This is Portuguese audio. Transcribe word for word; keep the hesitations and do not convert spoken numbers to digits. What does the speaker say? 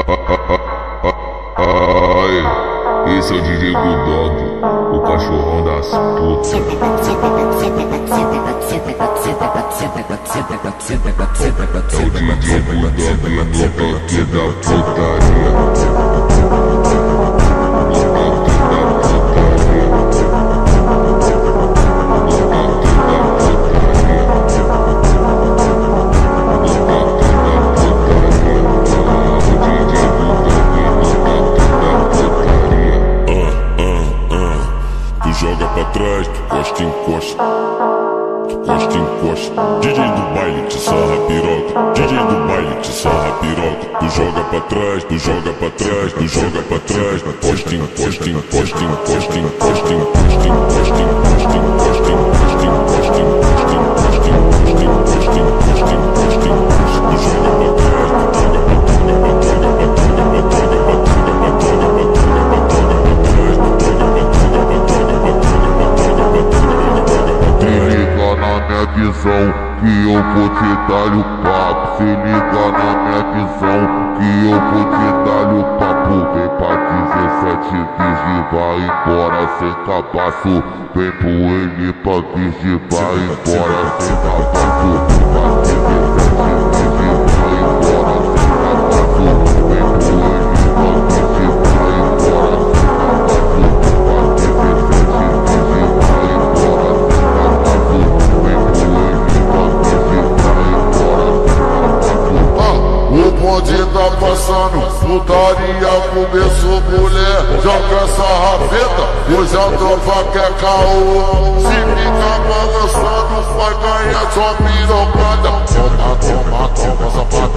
Ai, esse é o D J Bulldog, o cachorrão das putas. É o D J Bulldog no toque da putaria. Joga pra trás, tu costa, encosta, tu costa, encosta. D J do baile te sarra piroca, D J do baile te sarra piroca. Tu joga pra trás, tu joga pra trás, tu joga pra trás. Costa, encosta, encosta, encosta, encosta, encosta, encosta, encosta, encosta, encosta, encosta, encosta, encosta, encosta, encosta, encosta, encosta. Tu joga pra trás, tu joga pra trás, joga pra trás, joga pra trás, joga pra trás, joga pra trás, joga pra trás. Visão, que eu vou te dar o papo. Se liga na minha visão, que eu vou te dar o papo. Vem pra dezessete virgem, vai embora sem cabaço. Vem pro N pra virgem, vai embora sem cabaço. Pra dezessete virgem, vai embora sem cabaço. Vem pro N pra virgem, vai embora sem cabaço. Pra dezessete virgem, vai embora sem cabaço. O bonde tá passando, putaria começou, mulher. Joga essa rafeta, hoje a tropa quer caô. Se ficar balançando, vai ganhar sua pirocada. Toma, toma, toma, safada.